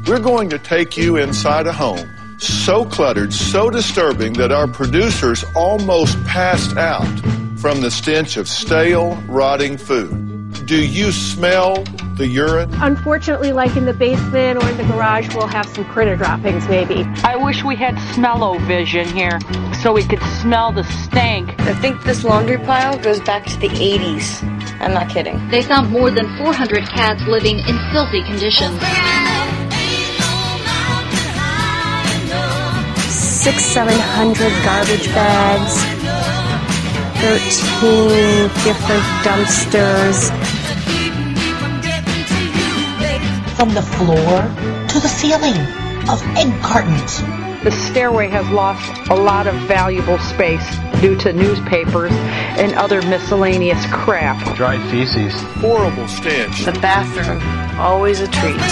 We're going to take you inside a home so cluttered, so disturbing that our producers almost passed out from the stench of stale, rotting food. Do you smell the urine? Unfortunately, like in the basement or in the garage, we'll have some critter droppings, maybe. I wish we had smell-o-vision here so we could smell the stank. I think this laundry pile goes back to the 80s. I'm not kidding. They found more than 400 cats living in filthy conditions. 600-700 garbage bags, 13 different dumpsters. From the floor to the ceiling of egg cartons. The stairway has lost a lot of valuable space due to newspapers and other miscellaneous crap. Dried feces. Horrible stench. The bathroom, always a treat.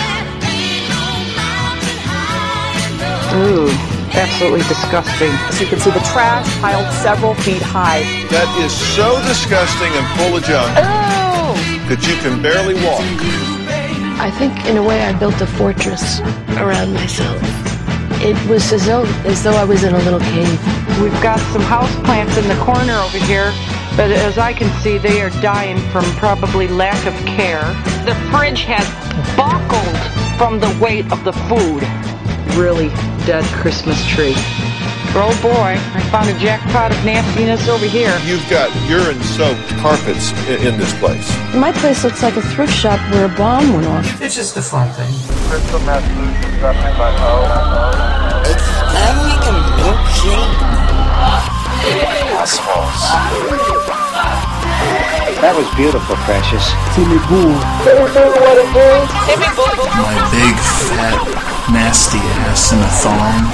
Ooh, absolutely disgusting. As you can see, the trash piled several feet high. That is so disgusting and full of junk that you can barely walk. I think, in a way, I built a fortress around myself. It was as though I was in a little cave. We've got some houseplants in the corner over here, but as I can see, they are dying from probably lack of care. The fridge has buckled from the weight of the food. Really dead Christmas tree. Oh boy, I found a jackpot of nastiness over here. You've got urine-soaked carpets in this place. My place looks like a thrift shop where a bomb went off. It's just a fun thing. Crystal meth solution represented by O. It's time to make a milkshake. That was beautiful, Precious. My big, fat, nasty ass in a thong.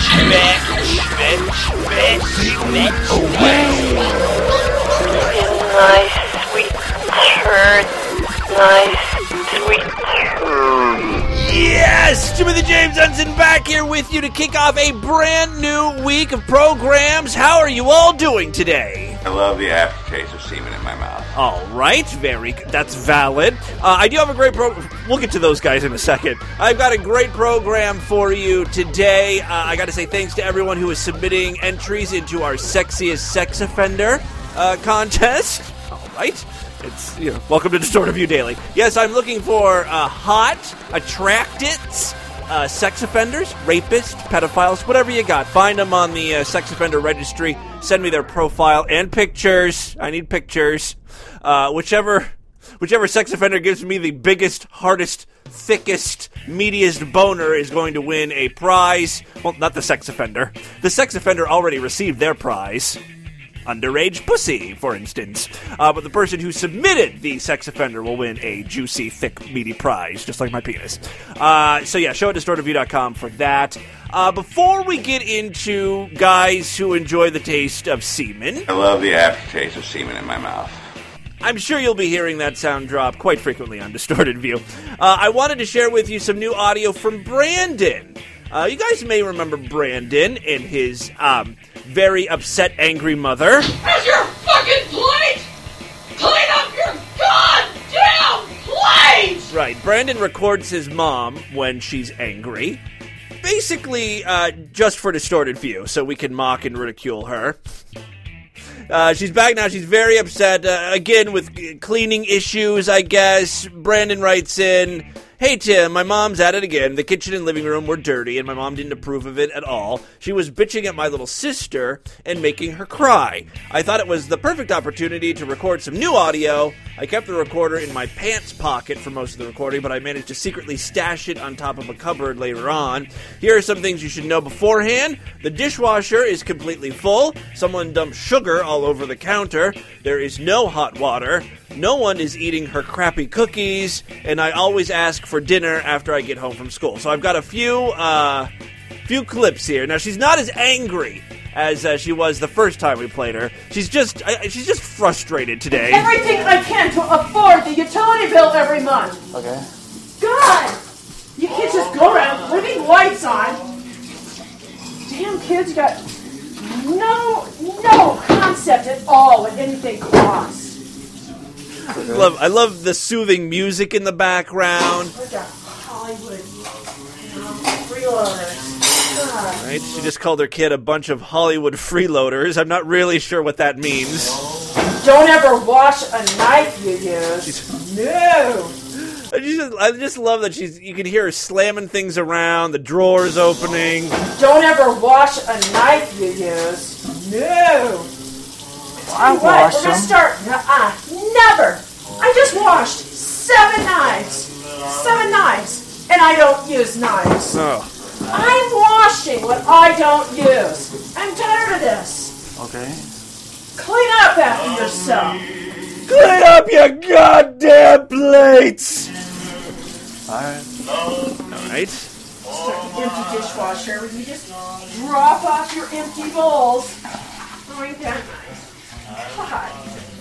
Nice, sweet turd. Nice, sweet turd. Yes! Timothy James Henson back here with you to kick off a brand new week of programs. How are you all doing today? I love the aftertaste of semen in my mouth. All right, that's valid. I do have a great program. We'll get to those guys in a second. I've got a great program for you today. I got to say thanks to everyone who is submitting entries into our Sexiest Sex Offender contest. All right. It's, welcome to Distorted View Daily. Yes, I'm looking for hot, attracted sex offenders, rapists, pedophiles, whatever you got. Find them on the sex offender registry. Send me their profile and pictures. I need pictures. Whichever sex offender gives me the biggest, hardest, thickest, meatiest boner is going to win a prize. Well, not the sex offender. The sex offender already received their prize. Underage pussy, for instance. But the person who submitted the sex offender will win a juicy, thick, meaty prize, just like my penis. So yeah, show at distortedview.com for that. Before we get into guys who enjoy the taste of semen... I love the aftertaste of semen in my mouth. I'm sure you'll be hearing that sound drop quite frequently on Distorted View. I wanted to share with you some new audio from Brandon. You guys may remember Brandon and his very upset, angry mother. Where's your fucking plate? Clean up your goddamn plate! Right, Brandon records his mom when she's angry. Basically, just for Distorted View, so we can mock and ridicule her. She's back now. She's very upset, again, with cleaning issues, I guess. Brandon writes in, "Hey, Tim, my mom's at it again. The kitchen and living room were dirty, and my mom didn't approve of it at all. She was bitching at my little sister and making her cry. I thought it was the perfect opportunity to record some new audio. I kept the recorder in my pants pocket for most of the recording, but I managed to secretly stash it on top of a cupboard later on. Here are some things you should know beforehand. The dishwasher is completely full. Someone dumped sugar all over the counter. There is no hot water. No one is eating her crappy cookies, and I always ask for dinner after I get home from school." So I've got a few clips here. Now, she's not as angry as she was the first time we played her. She's just frustrated today. Everything I can to afford the utility bill every month. Okay. God! You can't just go around leaving lights on. Damn kids got no concept at all what anything costs. I love the soothing music in the background. Hollywood freeloaders. God. Right? She just called her kid a bunch of Hollywood freeloaders. I'm not really sure what that means. Don't ever wash a knife you use. No. I just love that you can hear her slamming things around, the drawers opening. Don't ever wash a knife you use. No. I wash them. We're gonna start. Never. I just washed 7 knives. 7 knives. And I don't use knives. Oh. I'm washing what I don't use. I'm tired of this. Okay. Clean up after yourself. Clean up your goddamn plates! Alright. Alright. Start the empty dishwasher. You just drop off your empty bowls. Oh, ain't that nice? God.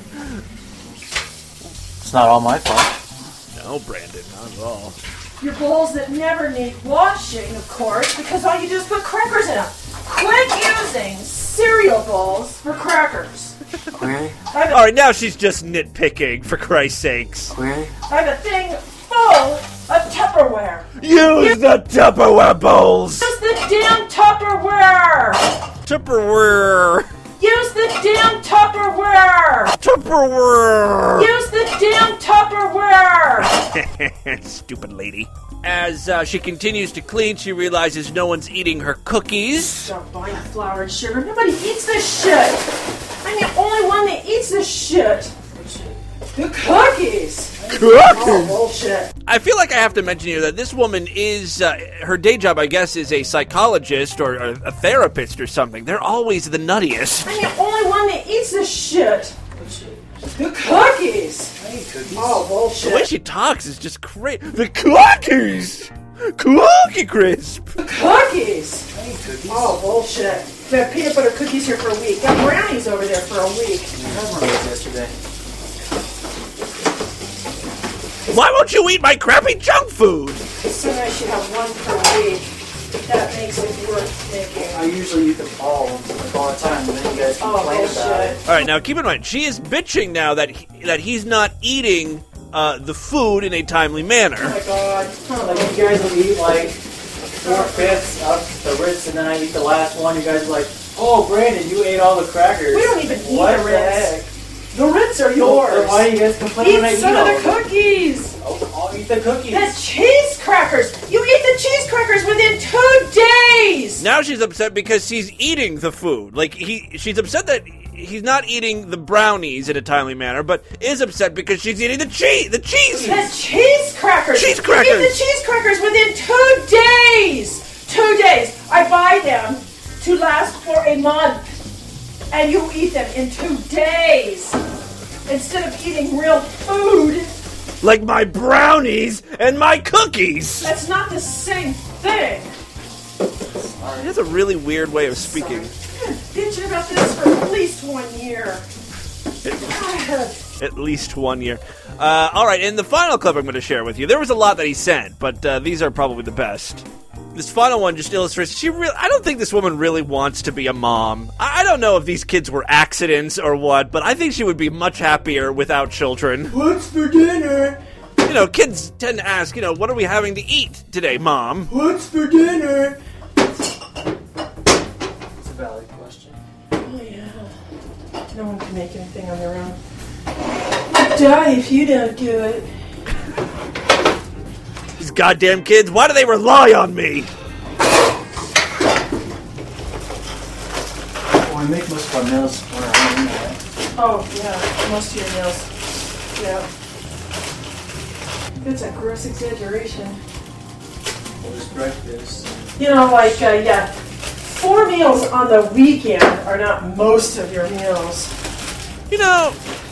It's not all my fault. No, Brandon, not at all. Your bowls that never need washing, of course, because all you do is put crackers in them. Quit using cereal bowls for crackers. Okay. Alright, now she's just nitpicking, for Christ's sakes. Okay. I have a thing full of Tupperware. Use the Tupperware bowls! Use the damn Tupperware! Tupperware! Use the damn Tupperware! Tupperware! Use the damn Tupperware! Stupid lady. As she continues to clean, she realizes no one's eating her cookies. Stop buying flour and sugar. Nobody eats this shit. I'm the only one that eats this shit. The cookies. Oh, bullshit. I feel like I have to mention here that this woman is, her day job, I guess, is a psychologist or a therapist or something. They're always the nuttiest. I'm the only one that eats this shit. The cookies. I eat cookies. Oh, bullshit. The way she talks is just crazy. The cookies! Cookie Crisp! The cookies. I eat cookies. Oh, bullshit. We have peanut butter cookies here for a week. Got brownies over there for a week. I had one of those yesterday. Why won't you eat my crappy junk food? So I should have one per week. That makes it worth making. I usually eat them all the time, and then you guys complain about it. All right, now keep in mind, she is bitching now that he's not eating the food in a timely manner. Oh my god. Like, you guys will eat like 4/5 of the Ritz, and then I eat the last one. You guys are like, "Oh, Brandon, you ate all the crackers." We don't even eat what the the Ritz. heck? The Ritz are yours. Then why do you guys complain when I Eat eat some all of of the them? cookies. I'll eat the cookies. The cheese crackers. You eat the cheese crackers within 2 days. Now she's upset because he's eating the food. Like, she's upset that he's not eating the brownies in a timely manner, but is upset because she's eating the cheese. The cheese crackers. Cheese crackers. You eat the cheese crackers within 2 days. 2 days. I buy them to last for a month, and you eat them in 2 days instead of eating real food. Like my brownies and my cookies. That's not the same thing. He has a really weird way of speaking. I've been bitching about this for at least 1 year. At least 1 year. All right, in the final clip I'm going to share with you, there was a lot that he sent, but these are probably the best. This final one just illustrates, I don't think this woman really wants to be a mom. I don't know if these kids were accidents or what, but I think she would be much happier without children. What's for dinner? You know, kids tend to ask, what are we having to eat today, Mom? What's for dinner? It's a valid question. Oh, yeah. No one can make anything on their own. You'll die if you don't do it. These goddamn kids, why do they rely on me? Well, we make most of our meals on our own anyway. Oh, yeah. Most of your meals. Yeah. That's a gross exaggeration. Well, just breakfast. You know, like, 4 meals on the weekend are not most of your meals. You know,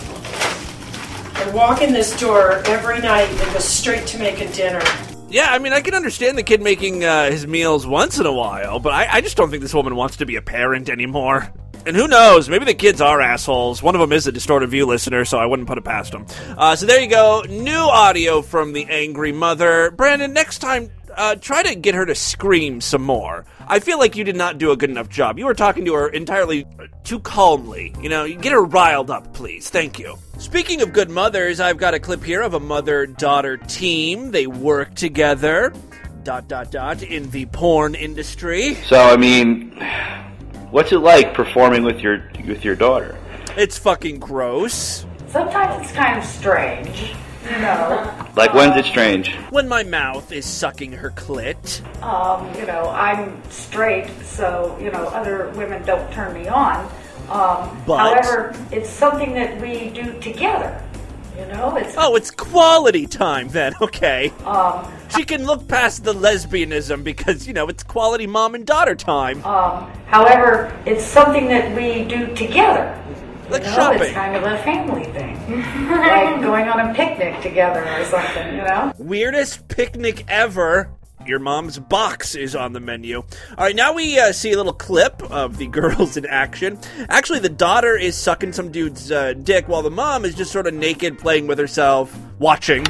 I walk in this door every night and go straight to making dinner. yeah, I mean, I can understand the kid making his meals once in a while, but I just don't think this woman wants to be a parent anymore. And who knows, maybe the kids are assholes. One of them is a Distorted View listener, so I wouldn't put it past them. So there you go, new audio from the angry mother. Brandon, next time, try to get her to scream some more. I feel like you did not do a good enough job. You were talking to her entirely too calmly. Get her riled up, please. Thank you. Speaking of good mothers, I've got a clip here of a mother-daughter team. They work together, ... in the porn industry. So, I mean, what's it like performing with your daughter? It's fucking gross. Sometimes it's kind of strange, you know. Like, when's it strange? When my mouth is sucking her clit. You know, I'm straight, so, you know, other women don't turn me on. However, it's something that we do together. You know, it's quality time then. Okay. She can look past the lesbianism because, you know, it's quality mom and daughter time. However, it's something that we do together. Like shopping. It's kind of a family thing. Like going on a picnic together or something, you know? Weirdest picnic ever. Your mom's box is on the menu. All right, now we see a little clip of the girls in action. Actually, the daughter is sucking some dude's dick while the mom is just sort of naked playing with herself, watching.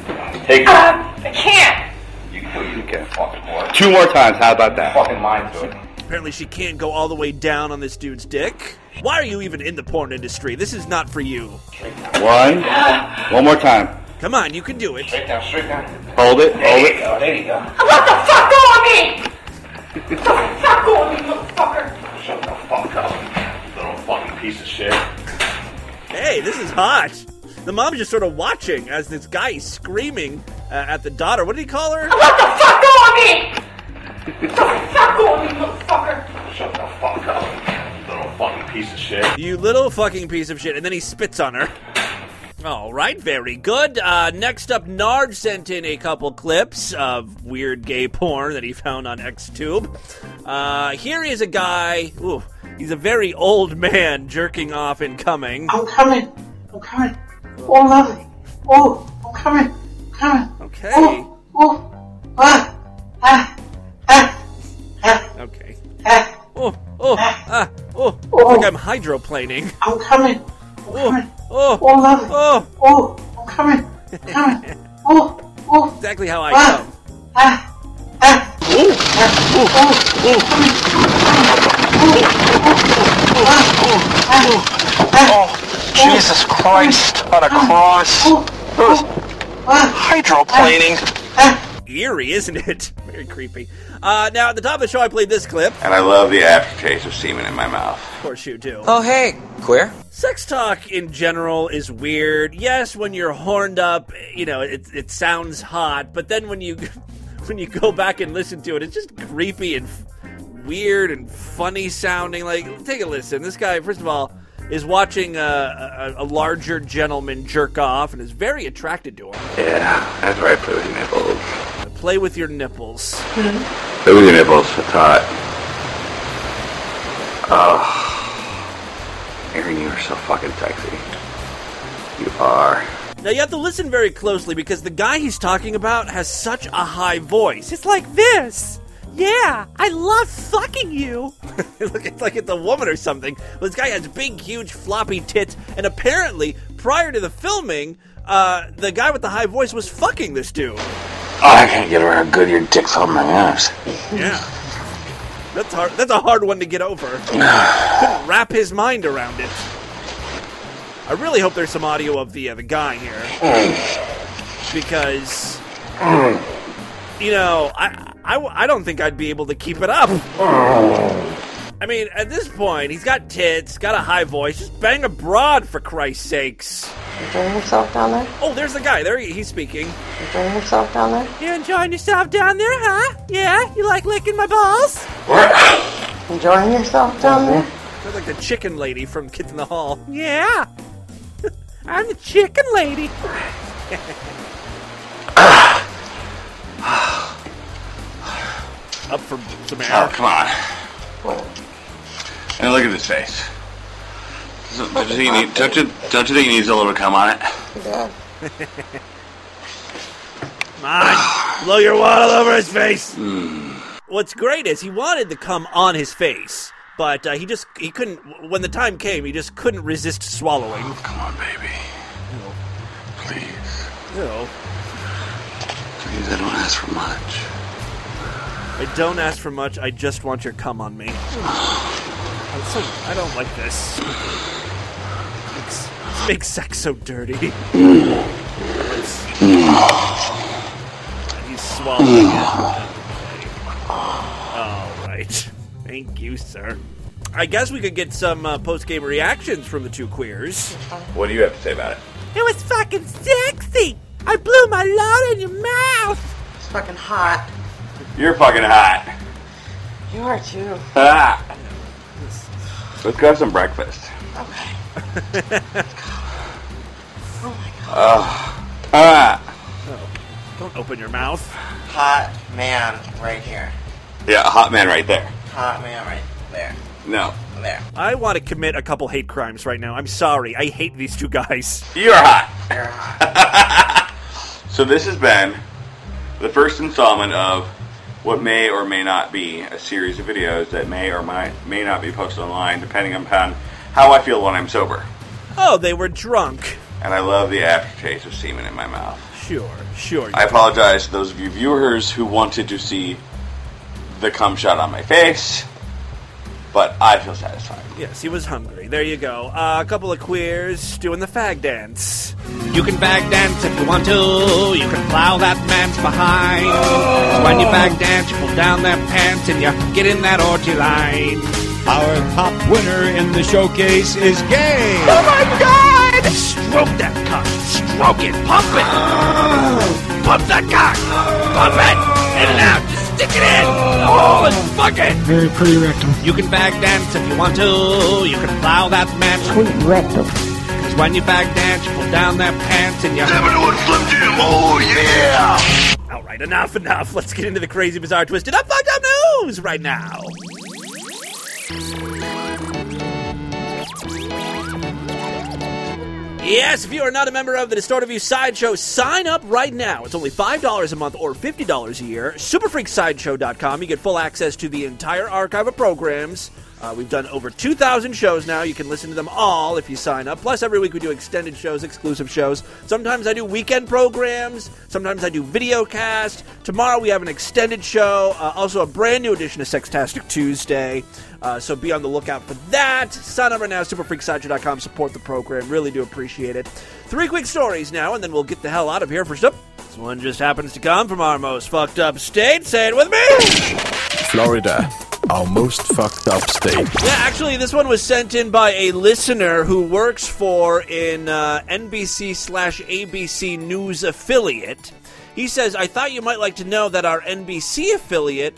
I can't. You can fucking more. 2 more times, how about that? Fucking mind to it. Apparently she can't go all the way down on this dude's dick. Why are you even in the porn industry? This is not for you. 1 more time. Come on, you can do it. Straight down. Hold it. There you go. What the fuck on me? What the fuck on me, motherfucker? Shut the fuck up, little fucking piece of shit. Hey, this is hot. The mom's just sort of watching as this guy is screaming at the daughter. What did he call her? What the fuck on me? What the fuck on me, motherfucker? Shut the fuck up, little fucking piece of shit. You little fucking piece of shit. And then he spits on her. All right, very good. Next up, Nard sent in a couple clips of weird gay porn that he found on XTube. Here is a guy, he's a very old man jerking off and coming. I'm coming. Oh, lovely. Oh, I'm coming. Okay. Okay. Looks like I'm hydroplaning. I'm coming. Oh, lovely. Oh, I'm coming. Oh. Exactly how I come. Oh, Jesus Christ on a cross. Hydroplaning. Eerie, isn't it? Very creepy. Now, at the top of the show, I played this clip. And I love the aftertaste of semen in my mouth. Of course you do. Oh, hey, queer. Sex talk in general is weird. Yes, when you're horned up, you know, it sounds hot. But then when you go back and listen to it, it's just creepy and weird and funny sounding. Like, take a listen. This guy, first of all, is watching a larger gentleman jerk off and is very attracted to him. Yeah, that's right. Play with your nipples. Play with your nipples. Play with your nipples. It's hot. Oh, Aaron, you are so fucking sexy. You are. Now you have to listen very closely because the guy he's talking about has such a high voice. It's like this. Yeah, I love fucking you. It's like it's a woman or something. Well, this guy has big, huge, floppy tits, and apparently, prior to the filming, the guy with the high voice was fucking this dude. Oh, I can't get around good. Your dick's on my ass. Yeah. That's hard. That's a hard one to get over. Couldn't wrap his mind around it. I really hope there's some audio of the guy here. Because, you know, I don't think I'd be able to keep it up. I mean, at this point, he's got tits, got a high voice. Just bang a broad, for Christ's sakes. Enjoying yourself down there? Oh, there's the guy. There he's speaking. Enjoying yourself down there? You enjoying yourself down there, huh? Yeah? You like licking my balls? Enjoying yourself down there? Sounds like the chicken lady from Kids in the Hall. Yeah. I'm the chicken lady. Up for some air. Oh, come on. And look at his face. Don't you think he needs a little cum on it? Yeah. Come on. Blow your wad all over his face. What's great is he wanted the cum on his face, but he couldn't, when the time came, he just couldn't resist swallowing. Oh, come on, baby. No. Please. No. Please, I don't ask for much. I don't ask for much, I just want your cum on me. I don't like this. It's makes sex so dirty. He's swallowing it. All right. Thank you, sir. I guess we could get some post-game reactions from the two queers. What do you have to say about it? It was fucking sexy. I blew my load in your mouth. It's fucking hot. You're fucking hot. You are too. Ah. Let's go have some breakfast. Okay. Oh my god. Don't open your mouth. Hot man right here. Yeah, a hot man right there. Hot man right there. No. There. I want to commit a couple hate crimes right now. I'm sorry. I hate these two guys. You're hot. You're hot. So this has been the first installment of what may or may not be a series of videos that may or may not be posted online, depending upon how I feel when I'm sober. Oh, they were drunk. And I love the aftertaste of semen in my mouth. Sure. I apologize to those of you viewers who wanted to see the cum shot on my face, but I feel satisfied. Yes, he was hungry. There you go. A couple of queers doing the fag dance. You can fag dance if you want to. You can plow that man's behind. So when you fag dance, you pull down their pants and you get in that orgy line. Our top winner in the showcase is gay. Oh my God! Stroke that cock. Stroke it. Pump it. Pump that cock. Pump it. In and out. Just stick it in. Oh, and fuck it. Very pretty rectum. You can fag dance if you want to. You can plow that man's sweet rectum. Because when you fag dance, you pull down their pants and you... 7-1 Slim Jim. Oh, yeah. All right, enough. Let's get into the crazy, bizarre, twisted up, fucked up news right now. Yes, if you are not a member of the Distorted View Sideshow, sign up right now. It's only $5 a month or $50 a year. Superfreaksideshow.com. You get full access to the entire archive of programs. We've done over 2,000 shows now. You can listen to them all if you sign up. Plus, every week we do extended shows, exclusive shows. Sometimes I do weekend programs. Sometimes I do video cast. Tomorrow we have an extended show. Also a brand new edition of Sextastic Tuesday. So be on the lookout for that. Sign up right now, superfreaksideshow.com. Support the program. Really do appreciate it. 3 quick stories now, and then we'll get the hell out of here. First up, this one just happens to come from our most fucked up state. Say it with me! Florida. Our most fucked up state. Yeah, actually, this one was sent in by a listener who works for an NBC/ABC News affiliate. He says, I thought you might like to know that our NBC affiliate,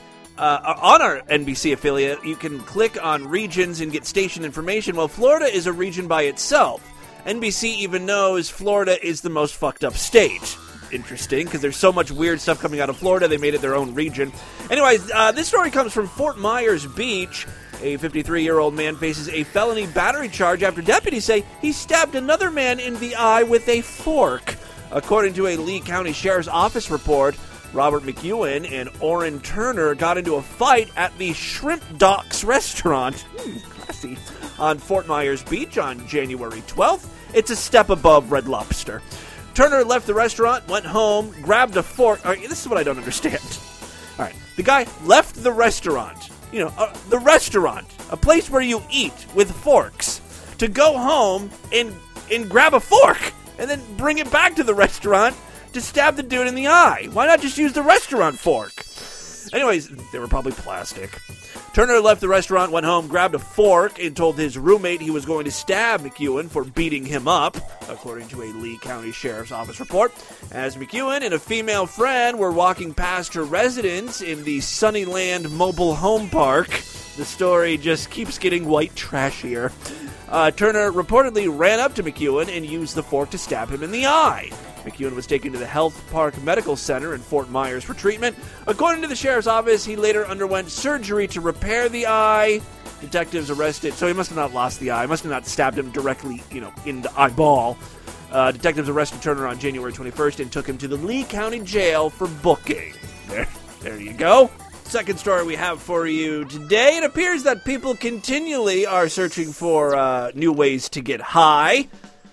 on our NBC affiliate, you can click on regions and get station information. Well, Florida is a region by itself. NBC even knows Florida is the most fucked up state. Interesting, because there's so much weird stuff coming out of Florida, they made it their own region. Anyways, this story comes from Fort Myers Beach. A 53-year-old man faces a felony battery charge after deputies say he stabbed another man in the eye with a fork. According to a Lee County Sheriff's Office report, Robert McEwen and Orrin Turner got into a fight at the Shrimp Docks restaurant, classy, on Fort Myers Beach on January 12th. It's a step above Red Lobster. Turner left the restaurant, went home, grabbed a fork. All right, this is what I don't understand. All right, the guy left the restaurant, the restaurant, a place where you eat with forks, to go home and grab a fork and then bring it back to the restaurant to stab the dude in the eye. Why not just use the restaurant fork? Anyways, they were probably plastic. Turner left the restaurant, went home, grabbed a fork, and told his roommate he was going to stab McEwen for beating him up, according to a Lee County Sheriff's Office report. As McEwen and a female friend were walking past her residence in the Sunnyland Mobile Home Park, the story just keeps getting white trashier. Turner reportedly ran up to McEwen and used the fork to stab him in the eye. McEwen was taken to the Health Park Medical Center in Fort Myers for treatment. According to the sheriff's office, he later underwent surgery to repair the eye. Detectives arrested, so he must have not lost the eye. Must have not stabbed him directly, in the eyeball. Detectives arrested Turner on January 21st and took him to the Lee County Jail for booking. There you go. Second story we have for you today. It appears that people continually are searching for new ways to get high.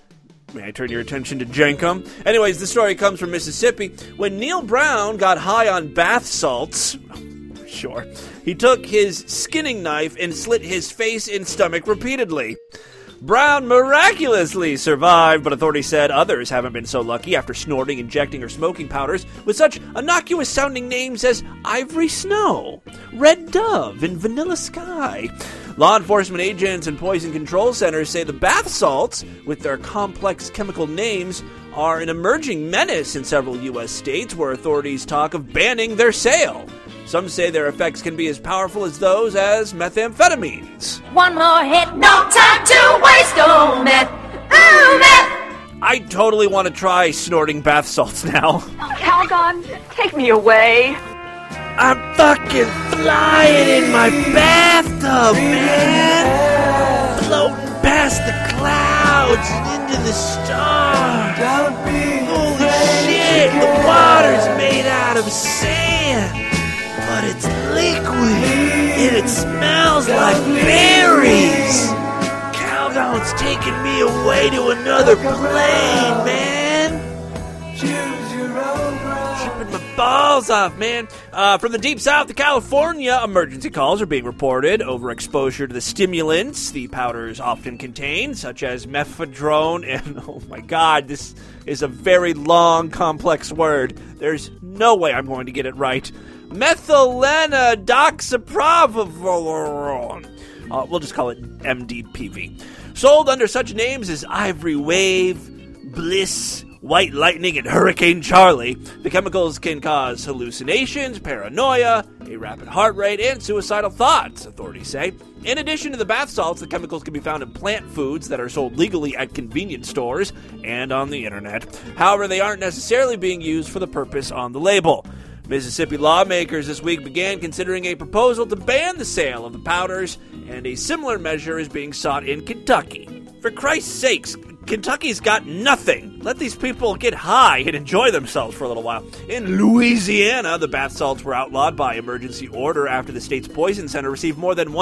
May I turn your attention to Jenkum? Anyways, the story comes from Mississippi. When Neil Brown got high on bath salts, sure, he took his skinning knife and slit his face and stomach repeatedly. Brown miraculously survived, but authorities said others haven't been so lucky after snorting, injecting, or smoking powders with such innocuous-sounding names as Ivory Snow, Red Dove, and Vanilla Sky. Law enforcement agents and poison control centers say the bath salts, with their complex chemical names, are an emerging menace in several U.S. states where authorities talk of banning their sale. Some say their effects can be as powerful as those as methamphetamines. One more hit, no time to waste, oh meth, ooh meth. I totally want to try snorting bath salts now. Calgon, take me away. I'm fucking flying in my bathtub, man! Floating past the clouds and into the stars. Holy shit, the water's made out of sand. But it's liquid, and it smells like berries. Calgon's taking me away to another plane, man. Tripping my balls off, man. From the deep south of California, emergency calls are being reported over exposure to the stimulants the powders often contain, such as mephedrone and, oh my god, this is a very long, complex word. There's no way I'm going to get it right. Methylenodoxaprovolone. We'll just call it MDPV. Sold under such names as Ivory Wave, Bliss, White Lightning, and Hurricane Charlie, the chemicals can cause hallucinations, paranoia, a rapid heart rate, and suicidal thoughts, authorities say. In addition to the bath salts, the chemicals can be found in plant foods that are sold legally at convenience stores and on the internet. However, they aren't necessarily being used for the purpose on the label. Mississippi lawmakers this week began considering a proposal to ban the sale of the powders, and a similar measure is being sought in Kentucky. For Christ's sakes, Kentucky's got nothing. Let these people get high and enjoy themselves for a little while. In Louisiana, the bath salts were outlawed by emergency order after the state's poison center received more than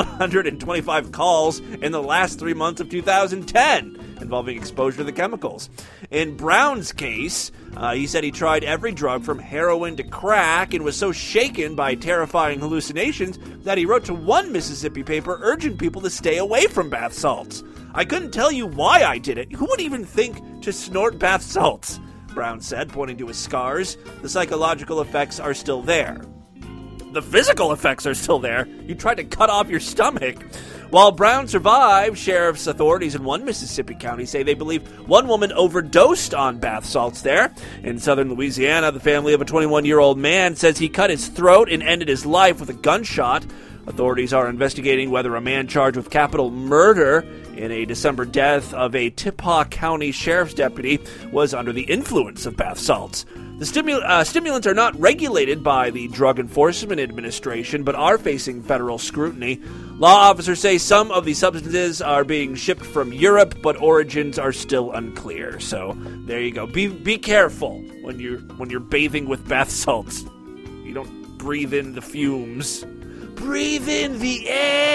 125 calls in the last 3 months of 2010 involving exposure to the chemicals. In Brown's case, he said he tried every drug from heroin to crack and was so shaken by terrifying hallucinations that he wrote to one Mississippi paper urging people to stay away from bath salts. I couldn't tell you why I did it. Who would even think to snort bath salts? Brown said, pointing to his scars. The psychological effects are still there. The physical effects are still there. You tried to cut off your stomach. While Brown survived, sheriff's authorities in one Mississippi county say they believe one woman overdosed on bath salts there. In southern Louisiana, the family of a 21-year-old man says he cut his throat and ended his life with a gunshot. Authorities are investigating whether a man charged with capital murder in a December death of a Tippah County sheriff's deputy was under the influence of bath salts. The stimulants are not regulated by the Drug Enforcement Administration, but are facing federal scrutiny. Law officers say some of the substances are being shipped from Europe, but origins are still unclear. So there you go. Be careful when you're bathing with bath salts. You don't breathe in the fumes. Breathe in the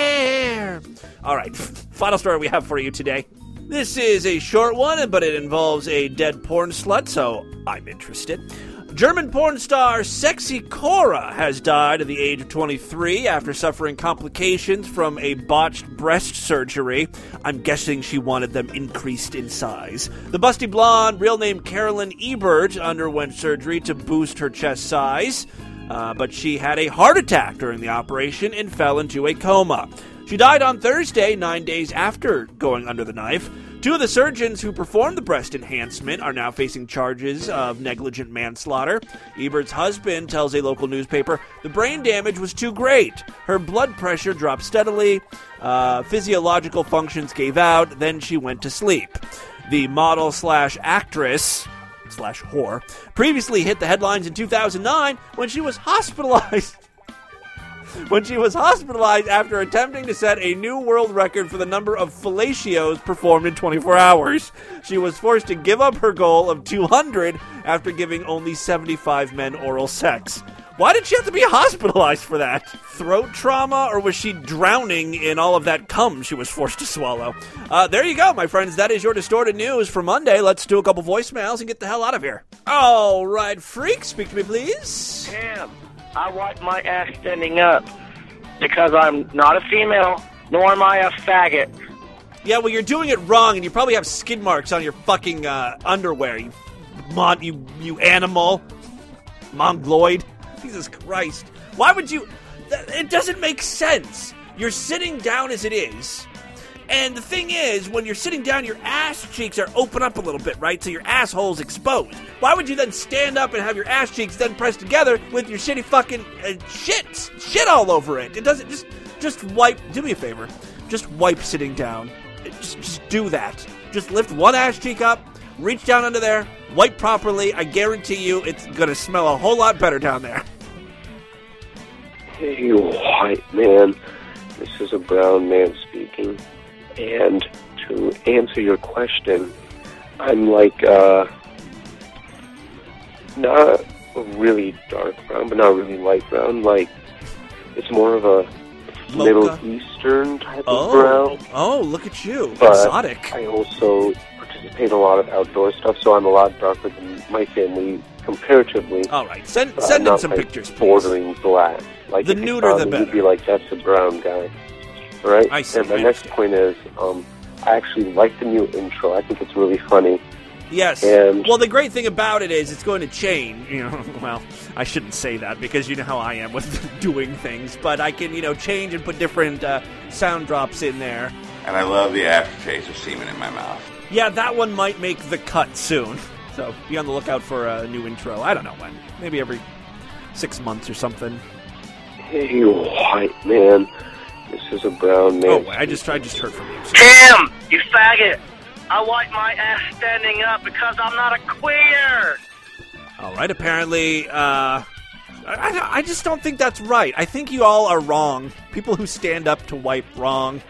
air. All right, final story we have for you today. This is a short one, but it involves a dead porn slut, so I'm interested. German porn star Sexy Cora has died at the age of 23 after suffering complications from a botched breast surgery. I'm guessing she wanted them increased in size. The busty blonde, real name Carolyn Ebert, underwent surgery to boost her chest size, but she had a heart attack during the operation and fell into a coma. She died on Thursday, 9 days after going under the knife. Two of the surgeons who performed the breast enhancement are now facing charges of negligent manslaughter. Ebert's husband tells a local newspaper the brain damage was too great. Her blood pressure dropped steadily, physiological functions gave out, then she went to sleep. The model/actress /whore previously hit the headlines in 2009 when she was hospitalized after attempting to set a new world record for the number of fellatios performed in 24 hours. She was forced to give up her goal of 200 after giving only 75 men oral sex. Why did she have to be hospitalized for that? Throat trauma, or was she drowning in all of that cum she was forced to swallow? There you go, my friends. That is your Distorted News for Monday. Let's do a couple voicemails and get the hell out of here. All right, freak, speak to me, please. Cam, I wipe my ass standing up because I'm not a female, nor am I a faggot. Yeah, well, you're doing it wrong, and you probably have skid marks on your fucking underwear, you animal. Mongoloid. Jesus Christ. Why would you... It doesn't make sense. You're sitting down as it is, and the thing is, when you're sitting down, your ass cheeks are open up a little bit, right? So your asshole's exposed. Why would you then stand up and have your ass cheeks then pressed together with your shitty fucking shit all over it? It doesn't... Just wipe... Do me a favor. Just wipe sitting down. Just do that. Just lift one ass cheek up, reach down under there, wipe properly. I guarantee you it's going to smell a whole lot better down there. Hey, white man. This is a brown man speaking. And to answer your question, I'm like, not a really dark brown, but not really light brown. Like, it's more of a Middle Eastern type of brown. Oh, look at you. But exotic. I also participate in a lot of outdoor stuff, so I'm a lot darker than my family comparatively. All right, send in some pictures, please. Bordering black. Like the nuder, the better. You'd be like, that's a brown guy. All right? I see. And my next point is, I actually like the new intro. I think it's really funny. Yes. And well, the great thing about it is it's going to change. Well, I shouldn't say that because you know how I am with doing things. But I can, change and put different sound drops in there. And I love the aftertaste of semen in my mouth. Yeah, that one might make the cut soon. So be on the lookout for a new intro. I don't know when. Maybe every 6 months or something. Hey, white man. This is a brown man. Oh, I just heard from you. Tim, you faggot. I wipe my ass standing up because I'm not a queer. All right, apparently, I just don't think that's right. I think you all are wrong. People who stand up to wipe wrong.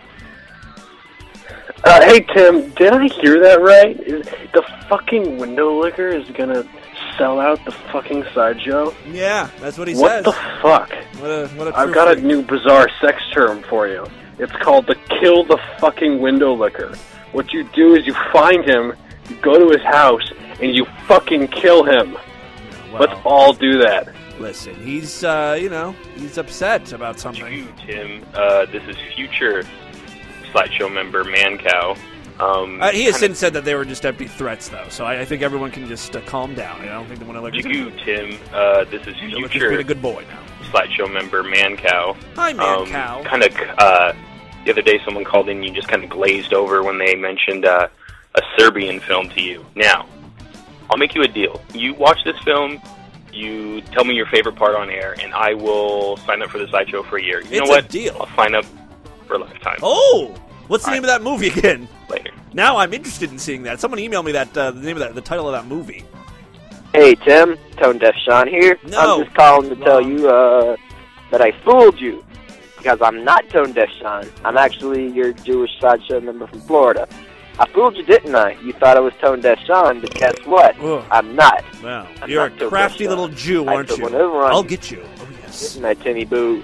Hey, Tim, did I hear that right? The fucking window licker is gonna sell out the fucking sideshow? Yeah, that's what he says. What the fuck? What a I've got a new bizarre sex term for you. It's called the kill the fucking window licker. What you do is you find him, you go to his house, and you fucking kill him. Well, let's all do that. Listen, he's, he's upset about something. You, Tim, this is future Slideshow member Mancow. He has since said that they were just empty threats, though, so I think everyone can just calm down. I don't think they want to look at you, Tim, this is future a good boy now. Slideshow member Mancow. Hi, Mancow. The other day someone called in and you just kind of glazed over when they mentioned a Serbian film to you. Now, I'll make you a deal. You watch this film, you tell me your favorite part on air, and I will sign up for the Sideshow for a year. You know what? It's a deal. I'll sign up for a lifetime. Oh! What's the name of that movie again? Later. Now I'm interested in seeing that. Someone emailed me that the name of the title of that movie. Hey, Tim. Tone Deaf Sean here. No. I'm just calling to tell you that I fooled you. Because I'm not Tone Deaf Sean. I'm actually your Jewish Sideshow member from Florida. I fooled you, didn't I? You thought I was Tone Deaf Sean, but guess what? Ugh. I'm not. Wow. I'm You're not a crafty little Jew, aren't you? I'll get you. Oh, yes. My Timmy Boo.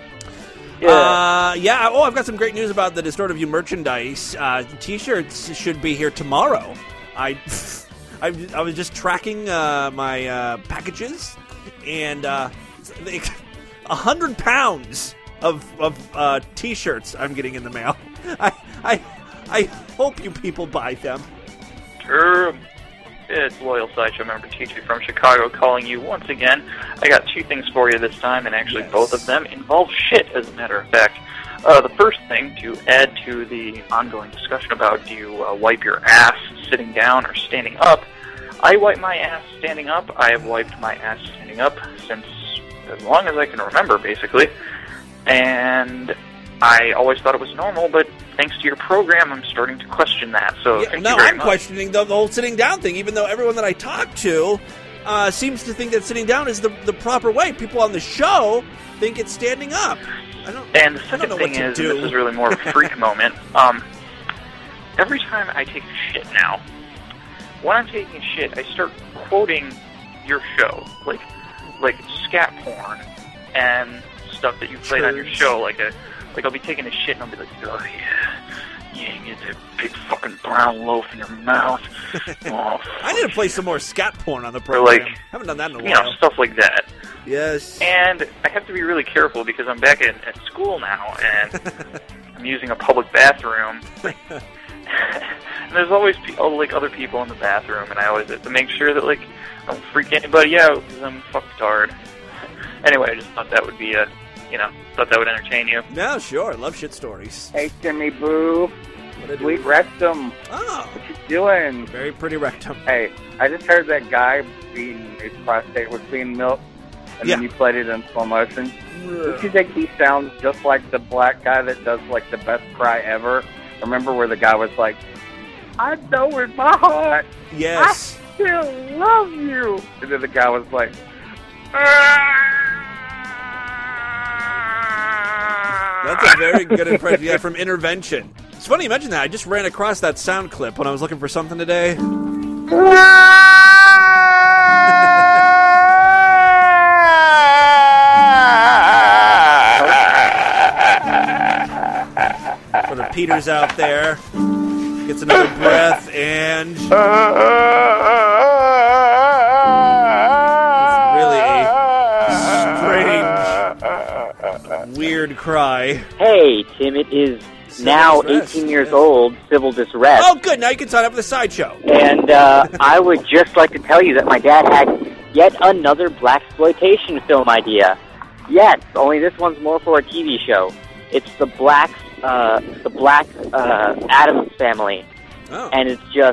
Yeah. Oh, I've got some great news about the Distort of You merchandise. T-shirts should be here tomorrow. I was just tracking my packages, and 100 pounds of T-shirts I'm getting in the mail. I hope you people buy them. Sure. It's loyal Sideshow member TJ from Chicago calling you once again. I got two things for you this time, and actually both of them involve shit, as a matter of fact. The first thing, to add to the ongoing discussion about do you wipe your ass sitting down or standing up, I wipe my ass standing up. I have wiped my ass standing up since as long as I can remember, basically. And I always thought it was normal, but thanks to your program, I'm starting to question that. So thank you very much. Questioning the whole sitting down thing, even though everyone that I talk to seems to think that sitting down is the proper way. People on the show think it's standing up. And the second thing is, and this is really more of a freak moment, every time I take a shit now, when I'm taking a shit, I start quoting your show, like scat porn and stuff that you played on your show, like I'll be taking a shit and I'll be like, oh yeah, you get that big fucking brown loaf in your mouth. Oh, I need to play some more scat porn on the program. Or haven't done that in a while. Stuff like that. Yes. And I have to be really careful because I'm back at school now, and I'm using a public bathroom. And there's always other people in the bathroom, and I always have to make sure that I don't freak anybody out because I'm fucked hard. Anyway, I just thought that would be thought that would entertain you. Yeah, sure. Love shit stories. Hey, Timmy Boo. Sweet rectum. Oh. What you doing? Very pretty rectum. Hey, I just heard that guy his prostate was being milked, and then you played it in slow motion. Don't you think he sounds just like the black guy that does the best cry ever? Remember where the guy was like, I know in my heart, yes, I still love you. And then the guy was like, that's a very good impression. Yeah, from Intervention. It's funny you mentioned that. I just ran across that sound clip when I was looking for something today. For the Peters out there, gets another breath and it's really a strange, weird cry. Hey, Tim, it is now 18 years old, Civil Disrest. Oh, good. Now you can sign up for the sideshow. And I would just like to tell you that my dad had yet another blaxploitation film idea. Yes, only this one's more for a TV show. It's the Black Addams Family. Oh. And it's just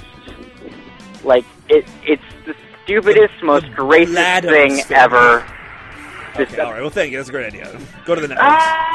it's the stupidest, most racist thing ever. Okay, all right. Well, thank you. That's a great idea. Go to the next.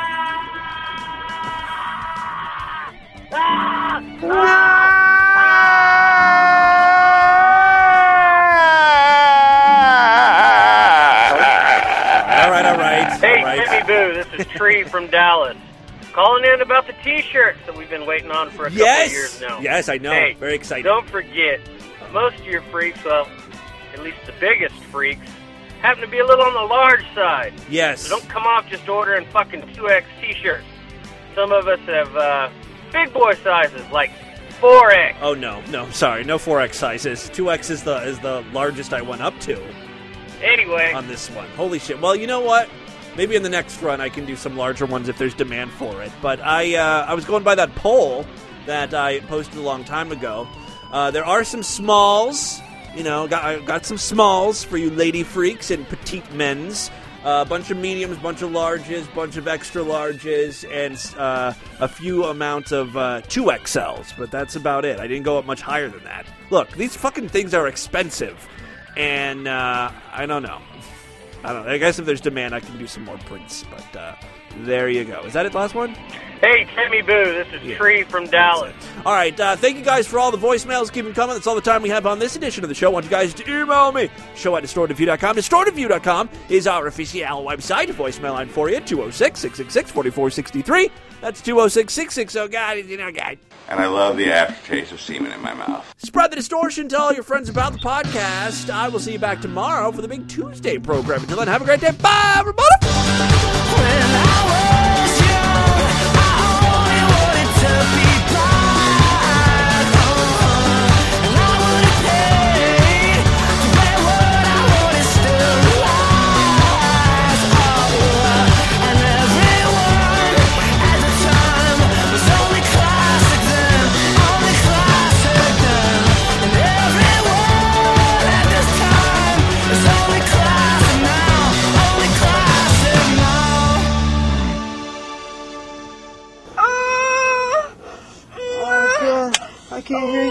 All right. Hey, Timmy Boo, this is Tree from Dallas. Calling in about the T-shirts that we've been waiting on for a couple of years now. Yes, I know. Hey, very excited. Don't forget, most of your freaks, well, at least the biggest freaks, happen to be a little on the large side. Yes. So don't come off just ordering fucking 2X T-shirts. Some of us have big boy sizes, like 4X. Oh, no, sorry. No 4X sizes. 2X is the largest I went up to. Anyway. On this one. Holy shit. Well, you know what? Maybe in the next run I can do some larger ones if there's demand for it. But I was going by that poll that I posted a long time ago. There are some smalls. Got some smalls for you lady freaks and petite men's. A bunch of mediums, bunch of larges, bunch of extra larges, and a few amounts of 2XLs. But that's about it. I didn't go up much higher than that. Look, these fucking things are expensive. And I don't know. I guess if there's demand, I can do some more prints. But there you go. Is that it, last one? Hey, Timmy Boo, this is Tree from Dallas. All right, thank you guys for all the voicemails. Keep them coming. That's all the time we have on this edition of the show. I want you guys to email me. Show@distortedview.com. Distortedview.com is our official website. A voicemail line for you, 206-666-4463. That's 206-660-GUIDE. And I love the aftertaste of semen in my mouth. Spread the distortion. Tell all your friends about the podcast. I will see you back tomorrow for the big Tuesday program. Until then, have a great day. Bye, everybody. I can't hear